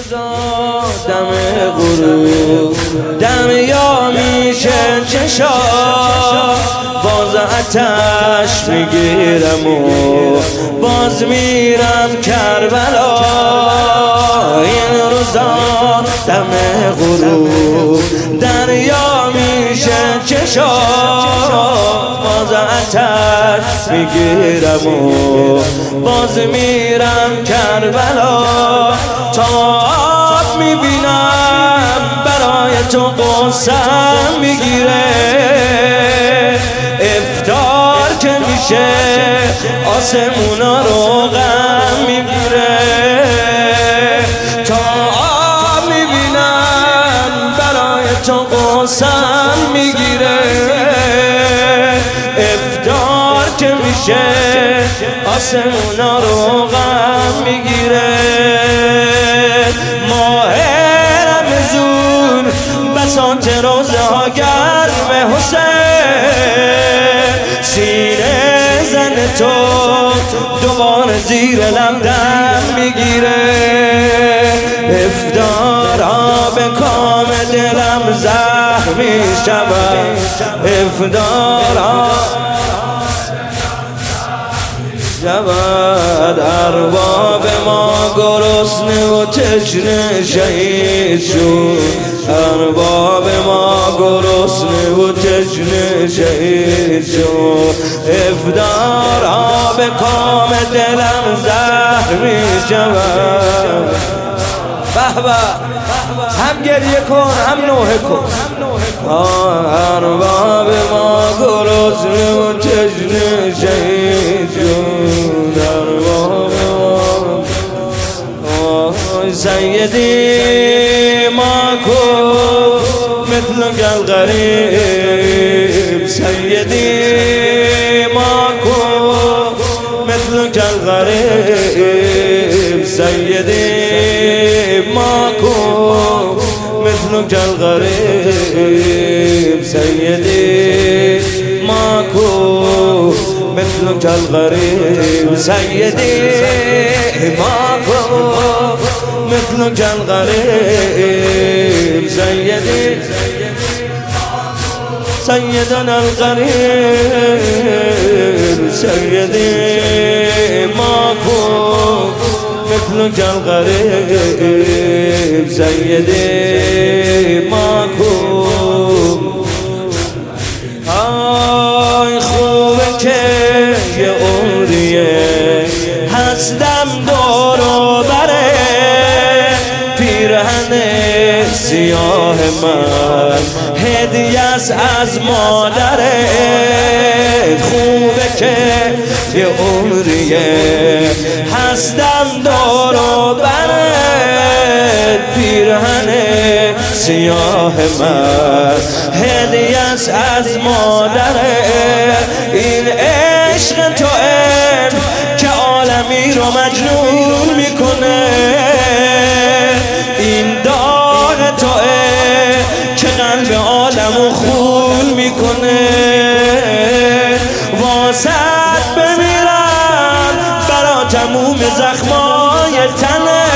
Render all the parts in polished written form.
روزا دم غروب دریا میشه چشا، باز آتش میگیرم و باز میرم کربلا. این روزا دم غروب دریا میشه چشا، باز آتش میگیرم و باز میرم کربلا. تا آب میبینم برای تو قصم میگیره، افطار که میشه آسمونا رو غم میگیره. تا آب میبینم برای تو قصم میگیره، افطار که میشه آسمونا رو غم میگیره. ماه رمضان بساط روزه ها گرم حسین، سینه زن تو دوباره زیر لب دم میگیره. افطارها به کام دلم زهر میشود، افطارها شود. ارباب ما گرسنه و تشنه شهید شد، ارباب ما گرسنه و تشنه شهید شد. افطارها به کام دلم زهر میشود. به به هم گریه کن هم نوحه کن. ارباب ما گرسنه و تشنه شهید شد، ارباب ما سیدی ماکو مثلك الغریب، سیدی ماکو مثلك الغریب، سیدی ماکو مثلك الغریب، سیدی ماکو مثلك الغریب، سیدی ماکو مثلك الغریب، سیدی سیدنا الغریب، سیدی ماکو مثلك الغریب، سیدی ماکو. آی خوبه که یه عمریه هستم دور و بره، پیرهن سیاه من هدیه است از مادره. خوبه که یه عمریه هستم دور و بره، پیرهن سیاه من هدیه است از مادره. این عشق توئه که عالمی رو مجنون میکنه، این داغ توئه که قلب عالمو خون میکنه. واسط بمیرم برا تموم زخمای تنه،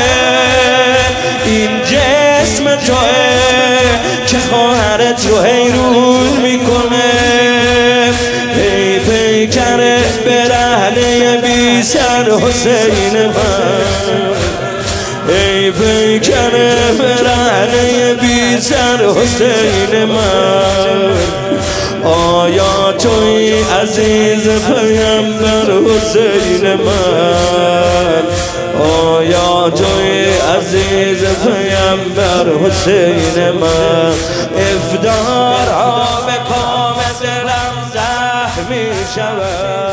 این جسم توئه که خواهرت رو حیرون میکنه. ای پیکر برهنه بی سر حسین من، ای پیکر برهنه بی سر حسین من. آیا توی عزیز پیامبر حسین من، آیا توی عزیز پیامبر حسین من. افطارها به کام دلم زهر میشود.